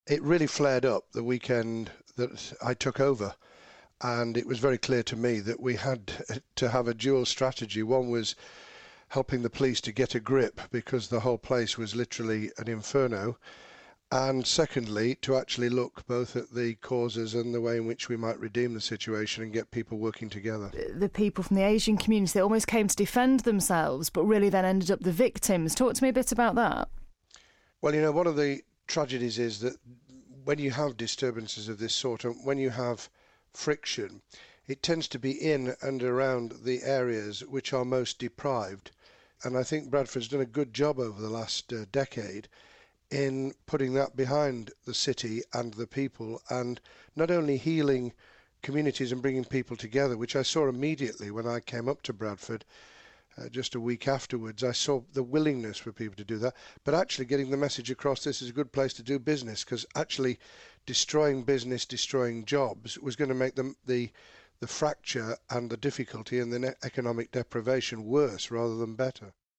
It really flared up the weekend that I took over, and it was very clear to me that we had to have a dual strategy. One was helping the police to get a grip because the whole place was literally an inferno, and secondly, to actually look both at the causes and the way in which we might redeem the situation and get people working together. The people from the Asian community, they almost came to defend themselves, but really then ended up the victims. Talk to me a bit about that. Well, one of the tragedies is that when you have disturbances of this sort, and when you have friction, it tends to be in and around the areas which are most deprived. And I think Bradford's done a good job over the last decade in putting that behind the city and the people, and not only healing communities and bringing people together, which I saw immediately when I came up to Bradford just a week afterwards. I saw the willingness for people to do that, but actually getting the message across, this is a good place to do business, because actually destroying business, destroying jobs was going to make the fracture and the difficulty and the economic deprivation worse rather than better.